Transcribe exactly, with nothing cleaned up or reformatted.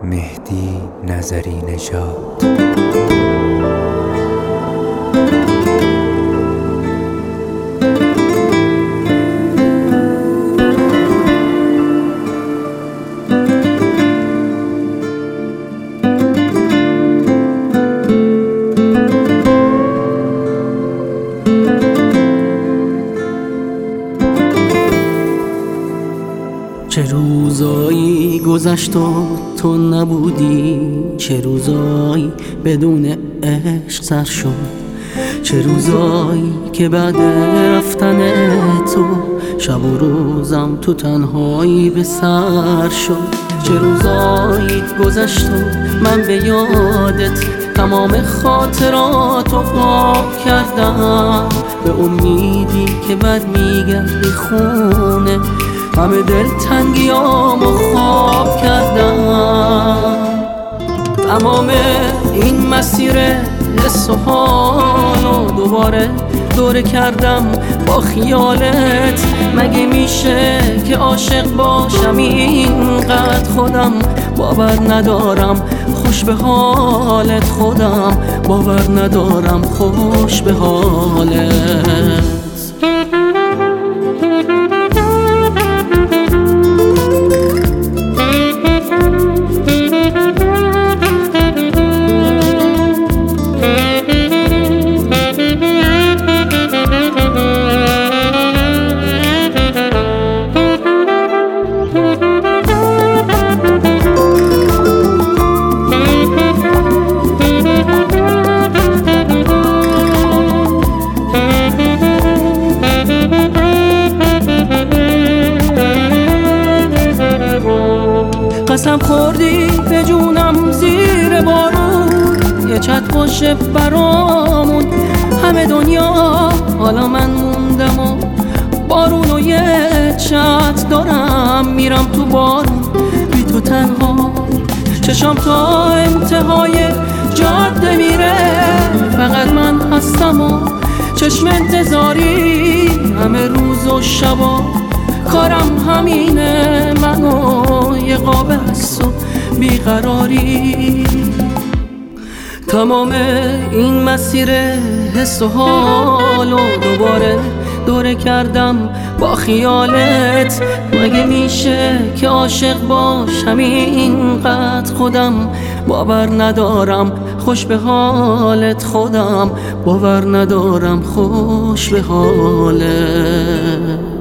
مهدی نظری نژاد. چه روزایی گذشت و تو نبودی، چه روزایی بدون عشق سر شد، چه روزایی که بعد رفتن تو شب و روزم تو تنهایی به سر شد. چه روزایی گذشت و من به یادت تمام خاطراتو پاک کردم، به امیدی که بعد میگردی خونه همه دلتنگیامو خواب کردم. تمام این مسیر حس و حالو دوباره دوره کردم با خیالت. مگه میشه که عاشق باشم اینقدر؟ خودم باور ندارم خوش به حالت، خودم باور ندارم خوش به حالت. قسم خوردی به جونم زیر بارون، یه چت باشه برامون همه دنیا، حالا من موندم و بارون و یه چت دارم، میرم تو بارون بی تو تنها. چشام تا انتهای جاده میره، فقط من هستم و چشم انتظاری همه روز و شبا. کارم همینه، منو یه قاب هست و بیقراری. تمام این مسیر حس و حالو دوباره دوره کردم با خیالت. مگه میشه که عاشق باشم اینقدر؟ خودم باور ندارم خوش به حالت، خودم باور ندارم خوش به حالت.